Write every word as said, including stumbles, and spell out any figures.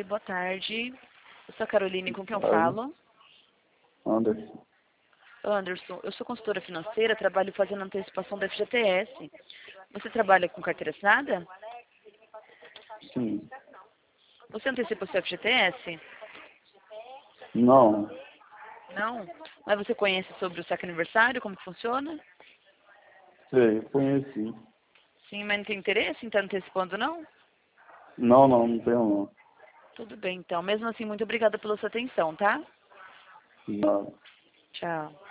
boa tarde. Eu sou a Caroline, com quem eu Oi. falo? Anderson. Anderson, eu sou consultora financeira, trabalho fazendo antecipação da F G T S. Você trabalha com carteira assinada? Sim. Você antecipa o seu F G T S? Não. Não? Mas você conhece sobre o saque aniversário, como que funciona? Sei, conheci. Sim, mas não tem interesse em estar antecipando, não? Não, não, não tenho não. Tudo bem, então. Mesmo assim, muito obrigada pela sua atenção, tá? Não. Tchau.